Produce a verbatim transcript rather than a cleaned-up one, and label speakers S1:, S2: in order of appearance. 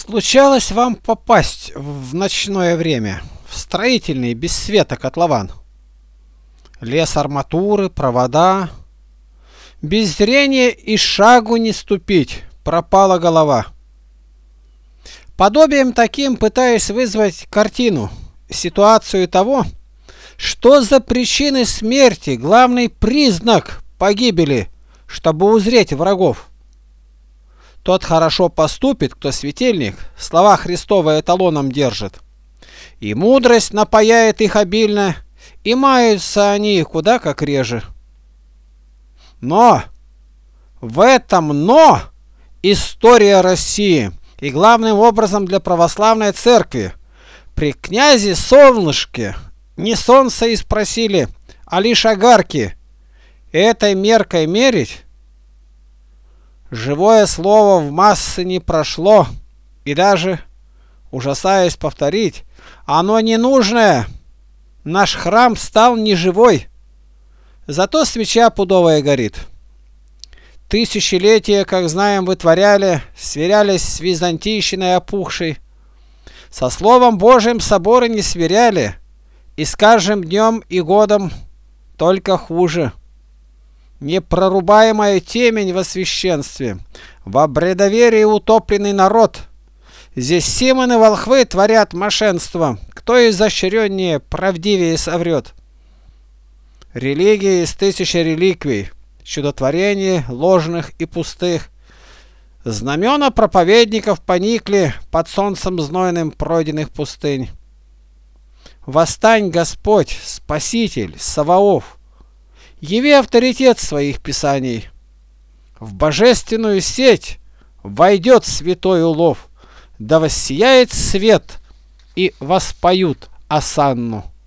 S1: Случалось вам попасть в ночное время в строительный без света котлован? Лес арматуры, провода. Без зрения и шагу не ступить, пропала голова. Подобием таким пытаюсь вызвать картину, ситуацию того, что за причины смерти главный признак погибели, чтобы узреть врагов. Тот хорошо поступит, кто светильник, слова Христовы эталоном держит. И мудрость напаяет их обильно, и маются они куда как реже. Но в этом «но» история России, и главным образом для православной церкви. При князе Солнышке не солнце и спросили, а лишь огарки. Этой меркой мерить? Живое слово в массы не прошло, и даже, ужасаясь повторить, оно ненужное. Наш храм стал неживой, зато свеча пудовая горит. Тысячелетия, как знаем, вытворяли, сверялись с византийщиной опухшей. Со Словом Божьим соборы не сверяли, и с каждым днем и годом только хуже. Непрорубаемая темень во священстве, во бредоверии утопленный народ. Здесь симоны волхвы творят мошенство, кто изощреннее, правдивее соврет. Религия из тысячи реликвий, чудотворений ложных и пустых. Знамена проповедников поникли под солнцем знойным пройденных пустынь. Восстань, Господь, Спаситель, Саваоф! Яви авторитет своих писаний. В божественную сеть войдет святой улов, да воссияет свет и воспоют осанну.